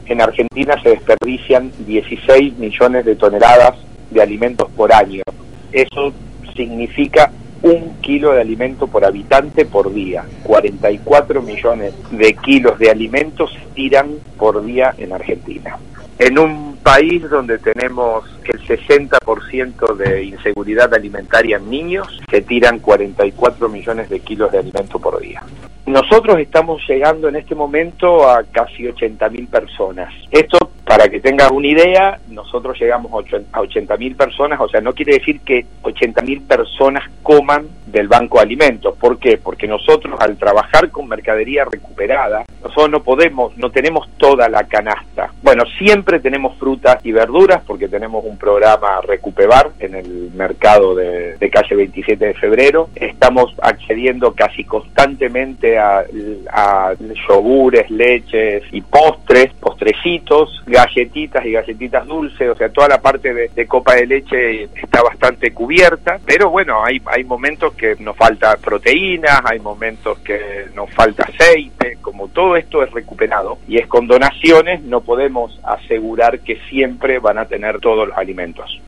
En Argentina se desperdician 16 millones de toneladas de alimentos por año. Eso significa 1 kilo de alimento por habitante por día. 44 millones de kilos de alimentos se tiran por día en Argentina. En un país donde tenemos el 60% de inseguridad alimentaria en niños, se tiran 44 millones de kilos de alimento por día. Nosotros estamos llegando en este momento a casi 80.000 personas. Esto, para que tengas una idea, nosotros llegamos a 80.000 personas, o sea, no quiere decir que 80.000 personas coman del banco de alimentos. ¿Por qué? Porque nosotros, al trabajar con mercadería recuperada, nosotros no tenemos toda la canasta. Bueno, siempre tenemos frutas y verduras, porque tenemos un programa Recupebar en el mercado de calle 27 de febrero. Estamos accediendo casi constantemente a yogures, leches y postrecitos, galletitas y galletitas dulces, o sea, toda la parte de copa de leche está bastante cubierta, pero bueno, hay momentos que nos falta proteínas, hay momentos que nos falta aceite. Como todo esto es recuperado y es con donaciones, no podemos asegurar que siempre van a tener todos los alimentos.